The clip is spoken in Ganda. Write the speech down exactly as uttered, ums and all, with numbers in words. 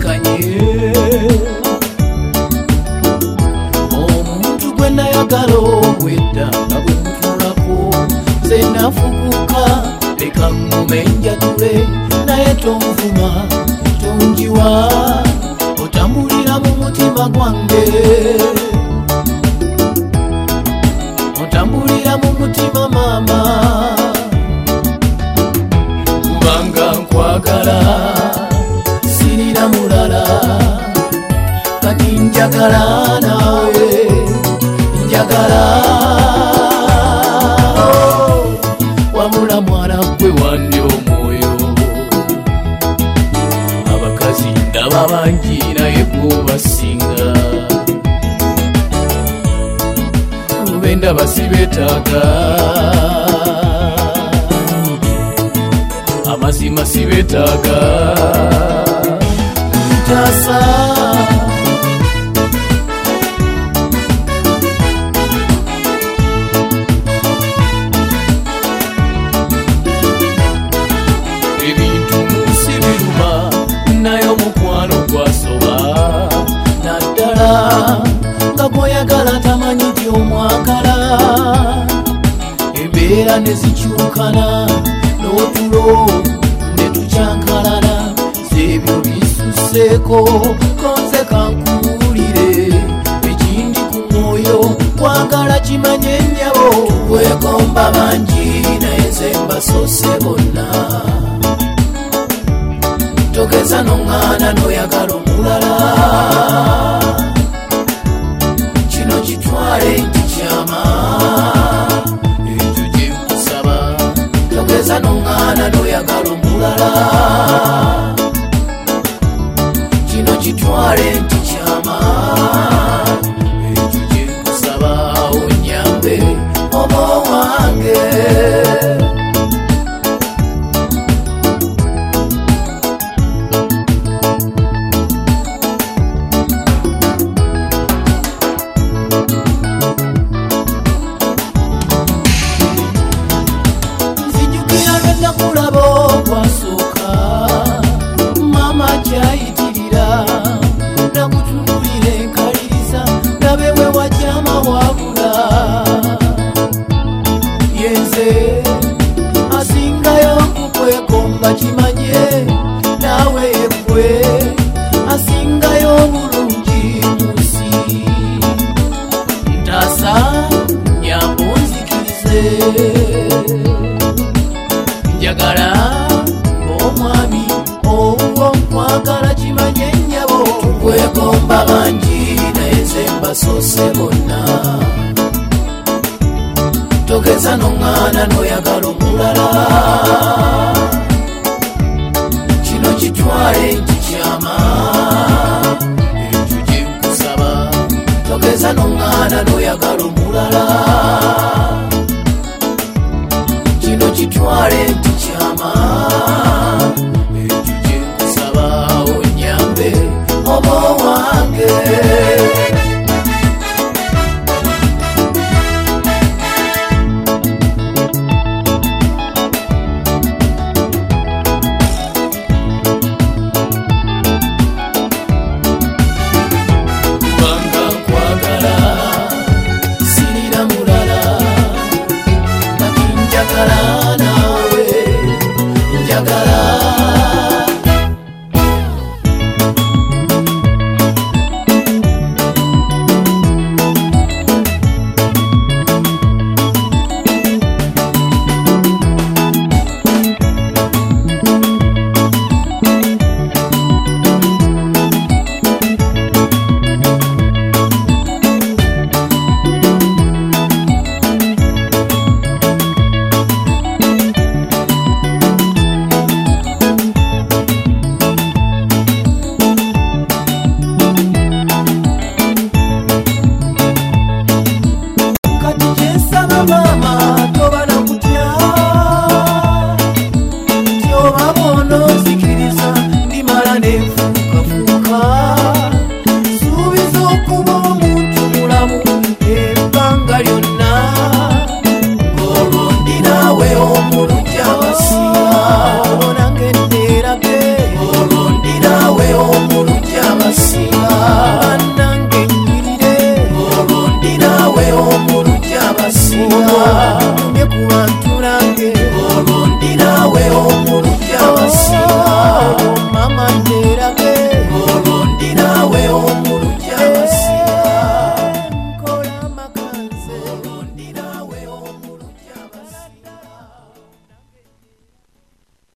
twalekanye omuntu gwe nayagala obwedda nga bwe mutulako nze nafukuka leka ngume njatule naye tonvuma tonjiwa otambulira mu mutima gwange otambulira mu mutima mama kubanga nkwagala sirina mulala kati njagala nawe njagala wamula mwana gwe wandi omwoyo abakazi ndaba bangi naye gwobasinga bendaba sibetaaga amazima sibetaaga ntasa ebintu munsi biruma naye omukwano gwasoba naddala nga gwoyagala tamanyi gyomwagala embeera nezikyukana n'otulo netukyankalana zebyo bisuseeko konze kankuwulire ekindi ku mwoyo kwagala kimanye nnyabo tukwegomba bangi naye nze mbasoose bonna togeza noŋŋaana n'oyagala omulala kino kitwale nkikyama ekyo gye nkusaba togeza noŋŋaana n'oyagala omulala kino kitwale nkikyama ekyo gye nkusaba onyambe oba owange asingayo kukwegomba kimanye nawe yekwe asingayo bulungi musi ntasa nyambo nzikirize njagala omwami owo nkwagala kimanye nnyabo tukwegomba bangi naye nze mbasoose bonna togeza noŋŋaana n'oyagala omulala kino kitwale nkikyama ekyo gye nkusaba togeza noŋŋaana n'oyagala omulala kino kitwale